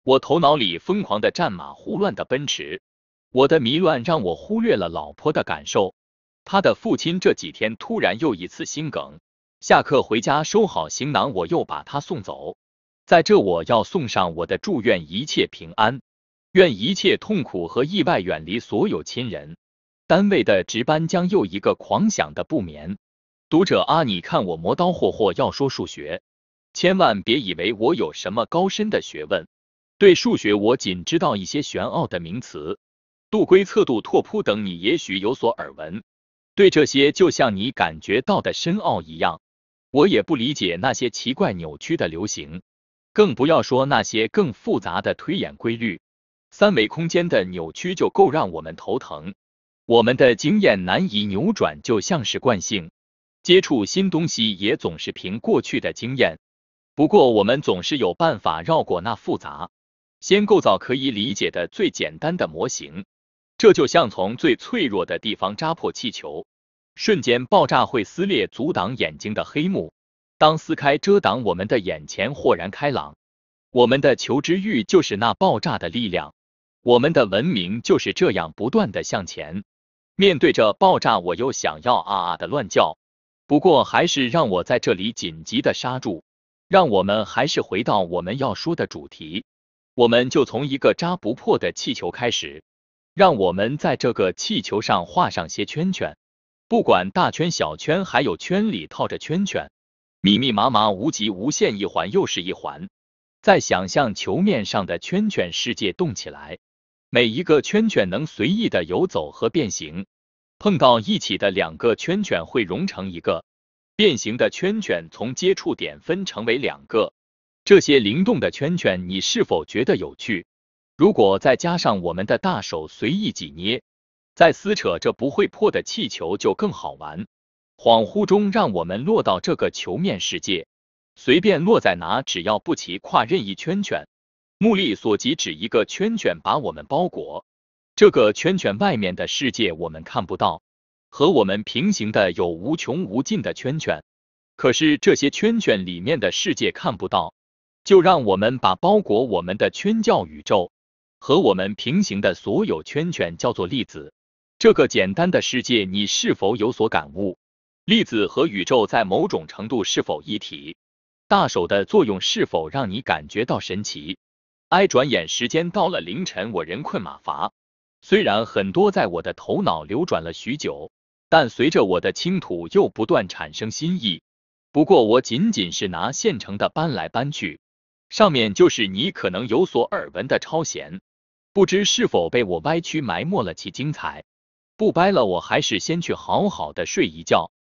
我头脑里疯狂的战马胡乱的奔驰，我的迷乱让我忽略了老婆的感受。他的父亲这几天突然又一次心梗，下课回家收好行囊，我又把他送走。在这我要送上我的祝愿一切平安，愿一切痛苦和意外远离所有亲人。单位的值班将又一个狂想的不眠。读者啊，你看我磨刀霍霍要说数学，千万别以为我有什么高深的学问。对数学我仅知道一些玄奥的名词，度规测度拓扑等你也许有所耳闻。对这些就像你感觉到的深奥一样，我也不理解那些奇怪扭曲的流行，更不要说那些更复杂的推演规律。三维空间的扭曲就够让我们头疼。我们的经验难以扭转，就像是惯性。接触新东西也总是凭过去的经验，不过我们总是有办法绕过那复杂，先构造可以理解的最简单的模型。这就像从最脆弱的地方扎破气球，瞬间爆炸会撕裂阻挡眼睛的黑幕。当撕开遮挡我们的眼前豁然开朗，我们的求知欲就是那爆炸的力量，我们的文明就是这样不断的向前。面对着爆炸，我又想要啊啊的乱叫，不过还是让我在这里紧急的刹住，让我们还是回到我们要说的主题。我们就从一个扎不破的气球开始，让我们在这个气球上画上些圈圈，不管大圈小圈，还有圈里套着圈圈，密密麻麻无极无限，一环又是一环。在想象球面上的圈圈世界动起来，每一个圈圈能随意的游走和变形，碰到一起的两个圈圈会融成一个，变形的圈圈从接触点分成为两个。这些灵动的圈圈你是否觉得有趣？如果再加上我们的大手随意挤捏，再撕扯这不会破的气球就更好玩。恍惚中让我们落到这个球面世界，随便落在哪，只要不齐跨任意圈圈，目力所及只一个圈圈把我们包裹。这个圈圈外面的世界我们看不到，和我们平行的有无穷无尽的圈圈，可是这些圈圈里面的世界看不到，就让我们把包裹我们的圈叫宇宙，和我们平行的所有圈圈叫做粒子。这个简单的世界你是否有所感悟？粒子和宇宙在某种程度是否一体？大手的作用是否让你感觉到神奇？转眼时间到了凌晨，我人困马乏，虽然很多在我的头脑流转了许久，但随着我的倾吐又不断产生新意。不过我仅仅是拿现成的搬来搬去，上面就是你可能有所耳闻的超弦，不知是否被我歪曲埋没了其精彩。不掰了，我还是先去好好的睡一觉。